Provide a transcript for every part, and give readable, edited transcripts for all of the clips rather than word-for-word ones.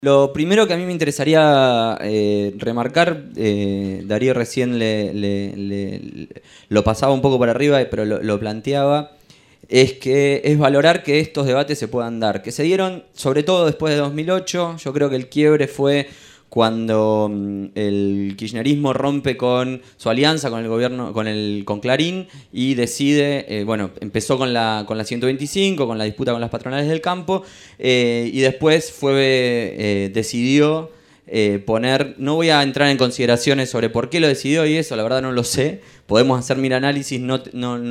Lo primero que a mí me interesaría remarcar, Darío recién lo pasaba un poco por arriba, pero lo planteaba, es que es valorar que estos debates se puedan dar, que se dieron sobre todo después de 2008. Yo creo que el quiebre fue cuando el kirchnerismo rompe con su alianza con el gobierno, con Clarín, y decide, empezó con la 125, con la disputa con las patronales del campo, y después decidió poner, no voy a entrar en consideraciones sobre por qué lo decidió y eso, la verdad no lo sé. Podemos hacer mil análisis, no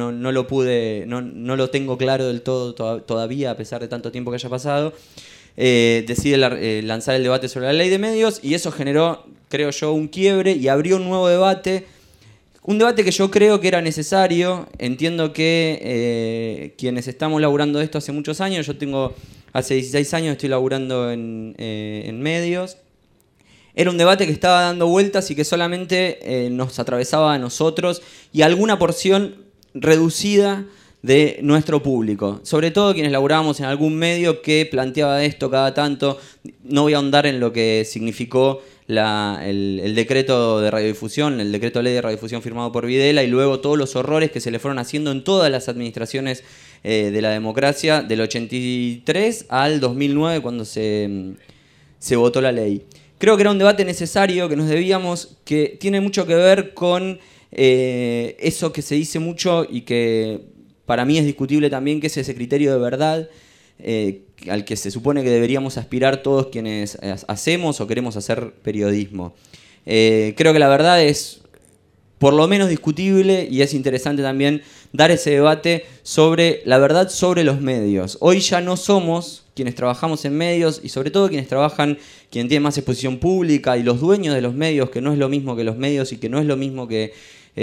lo tengo claro del todo todavía, a pesar de tanto tiempo que haya pasado. Decide lanzar el debate sobre la ley de medios, y eso generó, creo yo, un quiebre y abrió un nuevo debate. Un debate que yo creo que era necesario. Entiendo que quienes estamos laburando esto hace muchos años, hace 16 años estoy laburando en medios. Era un debate que estaba dando vueltas y que solamente nos atravesaba a nosotros y a alguna porción reducida de nuestro público. Sobre todo quienes laburábamos en algún medio que planteaba esto cada tanto. No voy a ahondar en lo que significó el decreto de radiodifusión, el decreto de ley de radiodifusión firmado por Videla, y luego todos los horrores que se le fueron haciendo en todas las administraciones de la democracia, del 83 al 2009, cuando se votó la ley. Creo que era un debate necesario, que nos debíamos, que tiene mucho que ver con eso que se dice mucho y que para mí es discutible también, que es ese criterio de verdad al que se supone que deberíamos aspirar todos quienes hacemos o queremos hacer periodismo. Creo que la verdad es por lo menos discutible, y es interesante también dar ese debate sobre la verdad sobre los medios. Hoy ya no somos quienes trabajamos en medios, y sobre todo quienes tienen más exposición pública, y los dueños de los medios, que no es lo mismo que los medios y que no es lo mismo que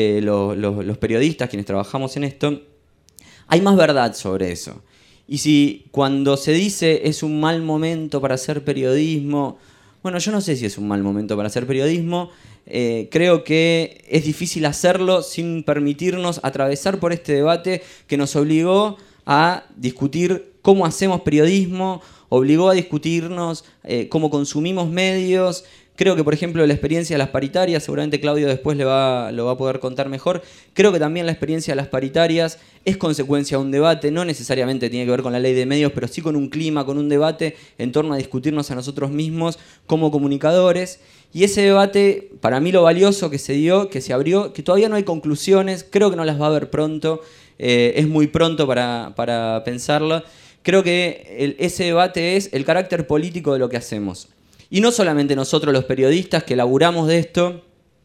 los periodistas, quienes trabajamos en esto. Hay más verdad sobre eso. Y si cuando se dice es un mal momento para hacer periodismo, bueno, yo no sé si es un mal momento para hacer periodismo. Creo que es difícil hacerlo sin permitirnos atravesar por este debate que nos obligó a discutir cómo hacemos periodismo, obligó a discutirnos cómo consumimos medios. Creo que, por ejemplo, la experiencia de las paritarias, seguramente Claudio después lo va a poder contar mejor. Creo que también la experiencia de las paritarias es consecuencia de un debate, no necesariamente tiene que ver con la ley de medios, pero sí con un clima, con un debate en torno a discutirnos a nosotros mismos como comunicadores. Y ese debate, para mí lo valioso que se dio, que se abrió, que todavía no hay conclusiones, creo que no las va a haber pronto, es muy pronto para pensarlo. Creo que ese debate es el carácter político de lo que hacemos. Y no solamente nosotros los periodistas que laburamos de esto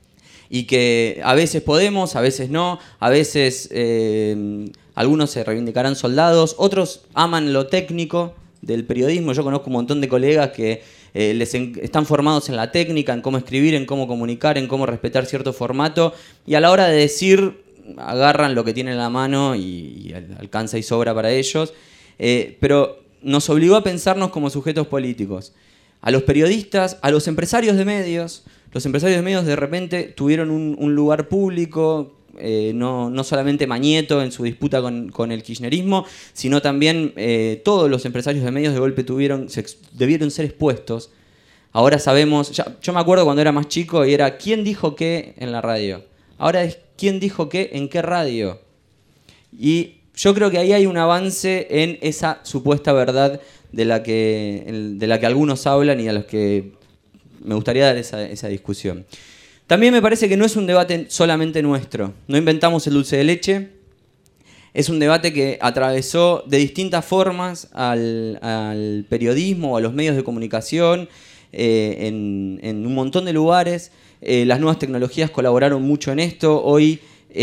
y que a veces podemos, a veces no, a veces algunos se reivindicarán soldados, otros aman lo técnico del periodismo. Yo conozco un montón de colegas que están formados en la técnica, en cómo escribir, en cómo comunicar, en cómo respetar cierto formato, y a la hora de decir agarran lo que tienen en la mano y alcanza y sobra para ellos. Pero nos obligó a pensarnos como sujetos políticos. A los periodistas, a los empresarios de medios. Los empresarios de medios de repente tuvieron un lugar público, no solamente Mañeto en su disputa con el kirchnerismo, sino también todos los empresarios de medios de golpe debieron ser expuestos. Ahora sabemos, yo me acuerdo cuando era más chico y era ¿quién dijo qué en la radio? Ahora es ¿quién dijo qué en qué radio? Y yo creo que ahí hay un avance en esa supuesta verdad de la que algunos hablan y a los que me gustaría dar esa discusión. También me parece que no es un debate solamente nuestro. No inventamos el dulce de leche. Es un debate que atravesó de distintas formas al periodismo o a los medios de comunicación en un montón de lugares. Las nuevas tecnologías colaboraron mucho en esto. Hoy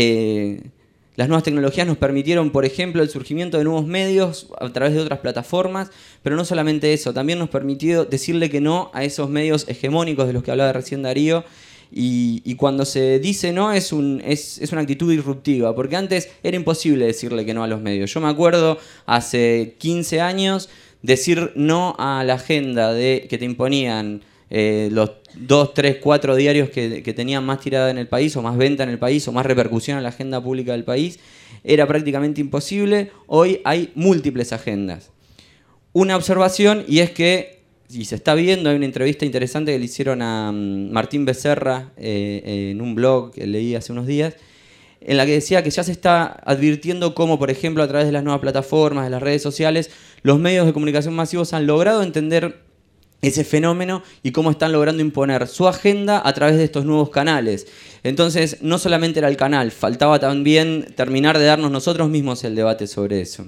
las nuevas tecnologías nos permitieron, por ejemplo, el surgimiento de nuevos medios a través de otras plataformas, pero no solamente eso, también nos permitió decirle que no a esos medios hegemónicos de los que hablaba recién Darío, y cuando se dice no es una actitud disruptiva, porque antes era imposible decirle que no a los medios. Yo me acuerdo hace 15 años decir no a la agenda que te imponían los 2, 3, 4 diarios que tenían más tirada en el país, o más venta en el país, o más repercusión en la agenda pública del país. Era prácticamente imposible. Hoy hay múltiples agendas. Una observación, y es que y se está viendo, hay una entrevista interesante que le hicieron a Martín Becerra en un blog que leí hace unos días, en la que decía que ya se está advirtiendo cómo, por ejemplo, a través de las nuevas plataformas, de las redes sociales, los medios de comunicación masivos han logrado entender ese fenómeno y cómo están logrando imponer su agenda a través de estos nuevos canales. Entonces, no solamente era el canal, faltaba también terminar de darnos nosotros mismos el debate sobre eso.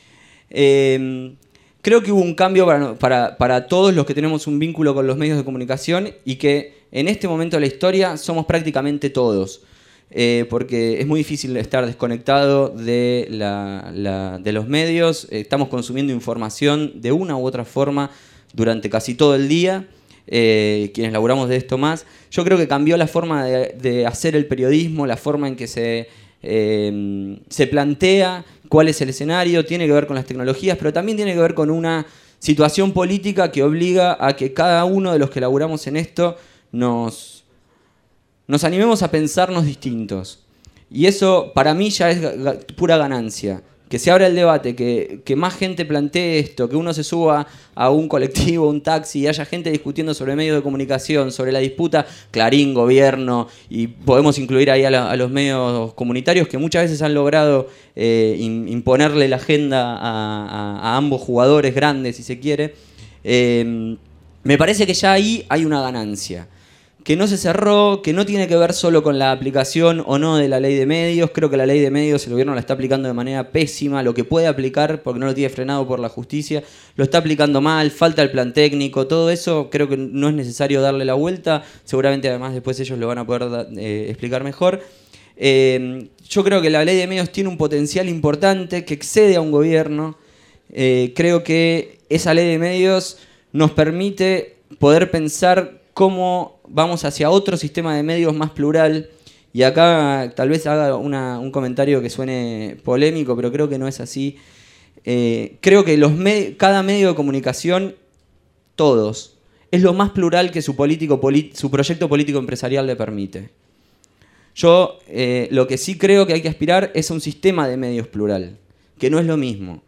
Creo que hubo un cambio para todos los que tenemos un vínculo con los medios de comunicación y que en este momento de la historia somos prácticamente todos. Porque es muy difícil estar desconectado de los medios. Estamos consumiendo información de una u otra forma durante casi todo el día, quienes laburamos de esto más. Yo creo que cambió la forma de hacer el periodismo, la forma en que se plantea cuál es el escenario, tiene que ver con las tecnologías, pero también tiene que ver con una situación política que obliga a que cada uno de los que laburamos en esto nos animemos a pensarnos distintos. Y eso para mí ya es pura ganancia. Que se abra el debate, que más gente plantee esto, que uno se suba a un colectivo, un taxi y haya gente discutiendo sobre medios de comunicación, sobre la disputa Clarín, gobierno, y podemos incluir ahí a los medios comunitarios que muchas veces han logrado imponerle la agenda a ambos jugadores grandes, si se quiere. Me parece que ya ahí hay una ganancia. Que no se cerró, que no tiene que ver solo con la aplicación o no de la ley de medios. Creo que la ley de medios el gobierno la está aplicando de manera pésima. Lo que puede aplicar, porque no lo tiene frenado por la justicia, lo está aplicando mal, falta el plan técnico, todo eso creo que no es necesario darle la vuelta. Seguramente además después ellos lo van a poder explicar mejor. Yo creo que la ley de medios tiene un potencial importante que excede a un gobierno. Creo que esa ley de medios nos permite poder pensar cómo vamos hacia otro sistema de medios más plural. Y acá tal vez haga un comentario que suene polémico, pero creo que no es así. Creo que cada medio de comunicación, todos, es lo más plural que su proyecto político empresarial le permite. Yo lo que sí creo que hay que aspirar es a un sistema de medios plural, que no es lo mismo.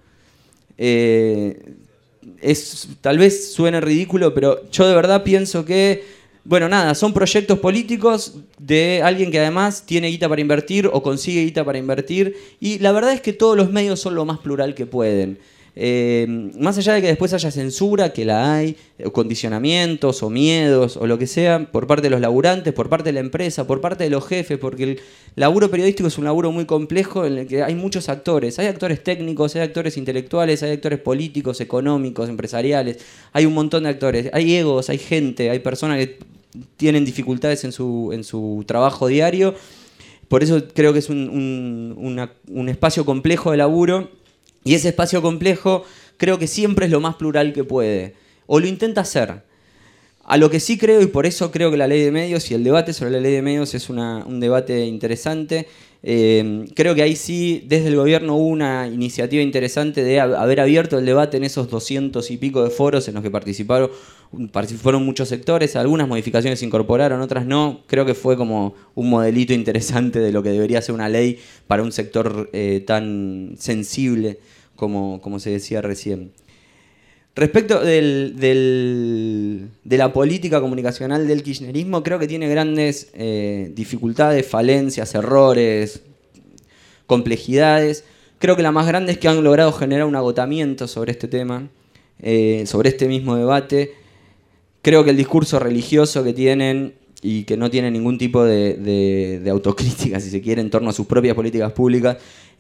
Tal vez suene ridículo, pero yo de verdad pienso que, bueno, nada, son proyectos políticos de alguien que además tiene guita para invertir o consigue guita para invertir, y la verdad es que todos los medios son lo más plural que pueden. Más allá de que después haya censura, que la hay, condicionamientos o miedos o lo que sea, por parte de los laburantes, por parte de la empresa, por parte de los jefes, porque el laburo periodístico es un laburo muy complejo en el que hay muchos actores. Hay actores técnicos, hay actores intelectuales, hay actores políticos, económicos, empresariales. Hay un montón de actores. Hay egos, hay gente, hay personas que tienen dificultades en su trabajo diario. Por eso creo que es un espacio complejo de laburo. Y ese espacio complejo creo que siempre es lo más plural que puede. O lo intenta hacer. A lo que sí creo, y por eso creo que la ley de medios y el debate sobre la ley de medios es un debate interesante. Creo que ahí sí, desde el gobierno hubo una iniciativa interesante de haber abierto el debate en esos 200 y pico de foros en los que participaron muchos sectores. Algunas modificaciones se incorporaron, otras no. Creo que fue como un modelito interesante de lo que debería ser una ley para un sector tan sensible como se decía recién. Respecto de la política comunicacional del kirchnerismo, creo que tiene grandes dificultades, falencias, errores, complejidades. Creo que la más grande es que han logrado generar un agotamiento sobre este tema, sobre este mismo debate. Creo que el discurso religioso que tienen y que no tienen ningún tipo de autocrítica, si se quiere, en torno a sus propias políticas públicas,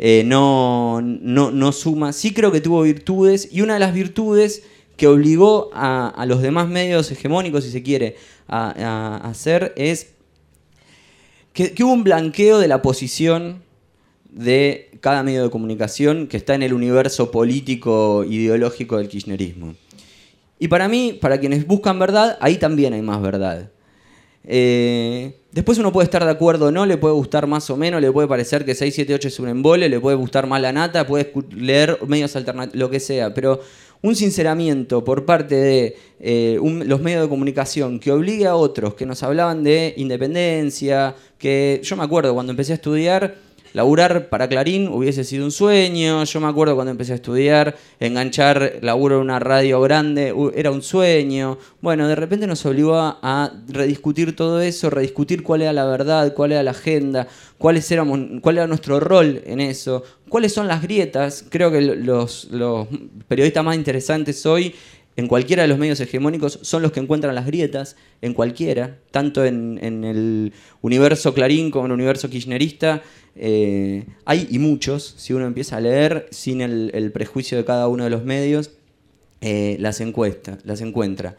no suma. Sí creo que tuvo virtudes, y una de las virtudes que obligó a los demás medios hegemónicos, si se quiere, a hacer es que hubo un blanqueo de la posición de cada medio de comunicación que está en el universo político ideológico del kirchnerismo. Y para mí, para quienes buscan verdad, ahí también hay más verdad. Después uno puede estar de acuerdo o no, le puede gustar más o menos, le puede parecer que 678 es un embole, le puede gustar más la nata, puede leer medios alternativos, lo que sea, pero un sinceramiento por parte de los medios de comunicación que obligue a otros que nos hablaban de independencia, que yo me acuerdo cuando empecé a estudiar, laburar para Clarín hubiese sido un sueño. Yo me acuerdo cuando empecé a estudiar, enganchar laburo en una radio grande era un sueño. Bueno, de repente nos obligó a rediscutir todo eso, rediscutir cuál era la verdad, cuál era la agenda, cuál era nuestro rol en eso, cuáles son las grietas. Creo que los periodistas más interesantes hoy, en cualquiera de los medios hegemónicos, son los que encuentran las grietas, en cualquiera, tanto en el universo Clarín como en el universo kirchnerista. Hay y muchos, si uno empieza a leer sin el prejuicio de cada uno de los medios, las encuentra.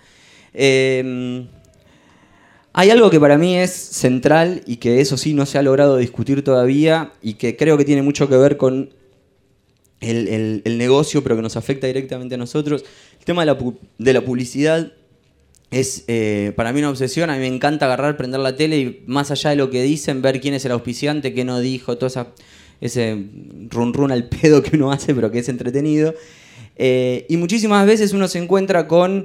Hay algo que para mí es central y que eso sí no se ha logrado discutir todavía y que creo que tiene mucho que ver con el negocio, pero que nos afecta directamente a nosotros. El tema de la publicidad es para mí una obsesión. A mí me encanta agarrar, prender la tele y más allá de lo que dicen, ver quién es el auspiciante, qué no dijo, todo ese run al pedo que uno hace, pero que es entretenido. Y muchísimas veces uno se encuentra con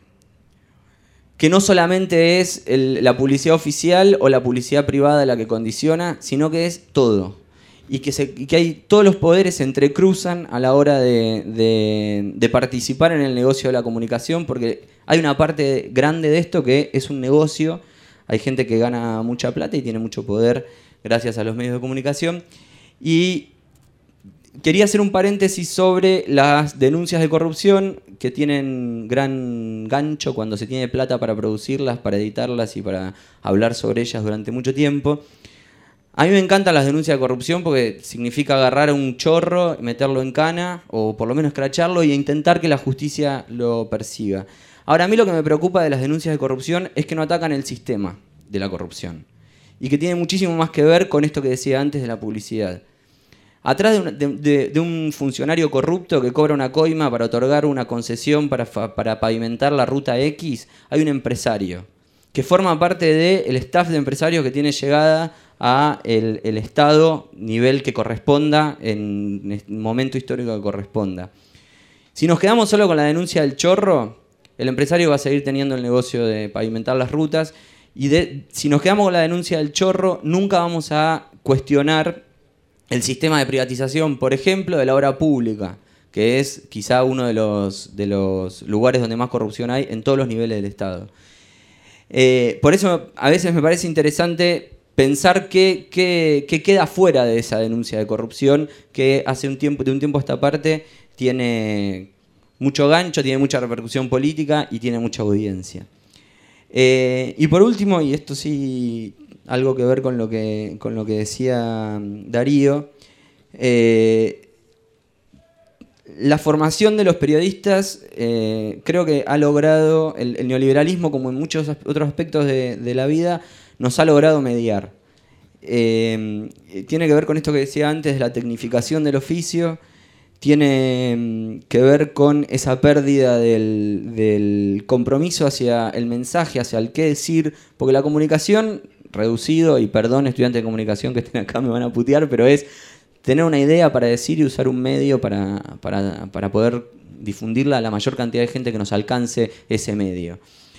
que no solamente es la publicidad oficial o la publicidad privada la que condiciona, sino que es todo. Y que hay todos los poderes se entrecruzan a la hora de participar en el negocio de la comunicación, porque hay una parte grande de esto que es un negocio. Hay gente que gana mucha plata y tiene mucho poder gracias a los medios de comunicación. Y quería hacer un paréntesis sobre las denuncias de corrupción que tienen gran gancho cuando se tiene plata para producirlas, para editarlas y para hablar sobre ellas durante mucho tiempo. A mí me encantan las denuncias de corrupción porque significa agarrar a un chorro, meterlo en cana o por lo menos escracharlo e intentar que la justicia lo persiga. Ahora, a mí lo que me preocupa de las denuncias de corrupción es que no atacan el sistema de la corrupción y que tiene muchísimo más que ver con esto que decía antes de la publicidad. Atrás de un funcionario corrupto que cobra una coima para otorgar una concesión para pavimentar la ruta X, hay un empresario que forma parte del staff de empresarios que tiene llegada a el Estado, nivel que corresponda, en el momento histórico que corresponda. Si nos quedamos solo con la denuncia del chorro, el empresario va a seguir teniendo el negocio de pavimentar las rutas, y si nos quedamos con la denuncia del chorro, nunca vamos a cuestionar el sistema de privatización, por ejemplo, de la obra pública, que es quizá uno de los lugares donde más corrupción hay en todos los niveles del Estado. Por eso a veces me parece interesante pensar qué queda fuera de esa denuncia de corrupción que de un tiempo a esta parte tiene mucho gancho, tiene mucha repercusión política y tiene mucha audiencia. Y por último, y esto sí algo que ver con lo que decía Darío, la formación de los periodistas creo que ha logrado, el neoliberalismo, como en muchos otros aspectos de la vida, nos ha logrado mediar. Tiene que ver con esto que decía antes de la tecnificación del oficio, tiene que ver con esa pérdida del compromiso hacia el mensaje, hacia el qué decir, porque la comunicación, reducido, y perdón estudiantes de comunicación que estén acá me van a putear, pero es tener una idea para decir y usar un medio para poder difundirla a la mayor cantidad de gente que nos alcance ese medio.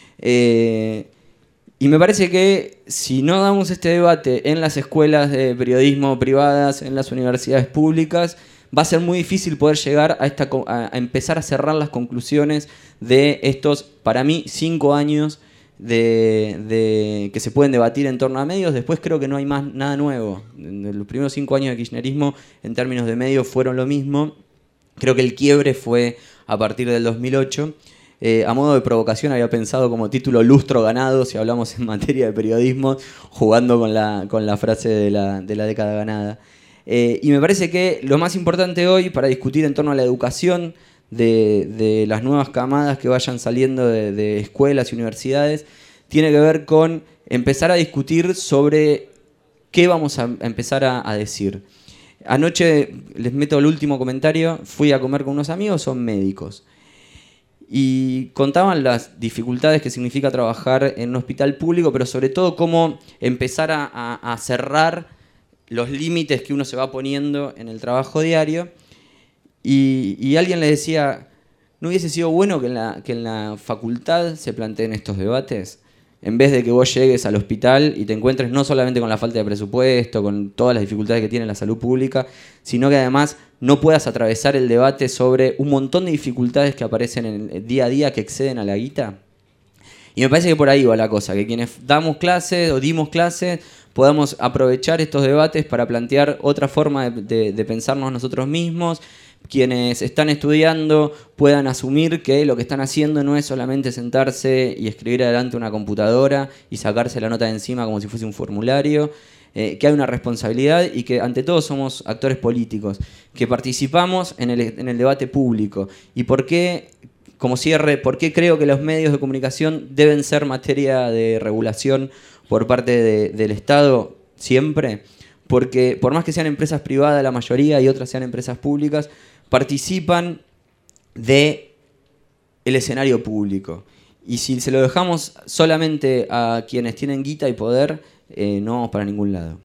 Y me parece que si no damos este debate en las escuelas de periodismo privadas, en las universidades públicas, va a ser muy difícil poder llegar a empezar a cerrar las conclusiones de estos, para mí, 5 años que se pueden debatir en torno a medios. Después creo que no hay más nada nuevo. Los primeros 5 años de kirchnerismo en términos de medios fueron lo mismo. Creo que el quiebre fue a partir del 2008. A modo de provocación había pensado como título lustro ganado, si hablamos en materia de periodismo, jugando con la frase de la década ganada. Y me parece que lo más importante hoy para discutir en torno a la educación de las nuevas camadas que vayan saliendo de escuelas y universidades tiene que ver con empezar a discutir sobre qué vamos a empezar a decir. Anoche, les meto el último comentario, fui a comer con unos amigos, son médicos. Y contaban las dificultades que significa trabajar en un hospital público, pero sobre todo cómo empezar a cerrar los límites que uno se va poniendo en el trabajo diario. Y alguien le decía, ¿no hubiese sido bueno que en la facultad se planteen estos debates? en vez de que vos llegues al hospital y te encuentres no solamente con la falta de presupuesto, con todas las dificultades que tiene la salud pública, sino que además no puedas atravesar el debate sobre un montón de dificultades que aparecen en el día a día que exceden a la guita. Y me parece que por ahí va la cosa, que quienes damos clases o dimos clases podamos aprovechar estos debates para plantear otra forma de pensarnos nosotros mismos. Quienes están estudiando puedan asumir que lo que están haciendo no es solamente sentarse y escribir adelante una computadora y sacarse la nota de encima como si fuese un formulario, que hay una responsabilidad y que ante todo somos actores políticos, que participamos en el debate público. ¿Y por qué, como cierre, por qué creo que los medios de comunicación deben ser materia de regulación por parte del Estado siempre? Porque por más que sean empresas privadas la mayoría y otras sean empresas públicas, participan del escenario público. Y si se lo dejamos solamente a quienes tienen guita y poder, no vamos para ningún lado.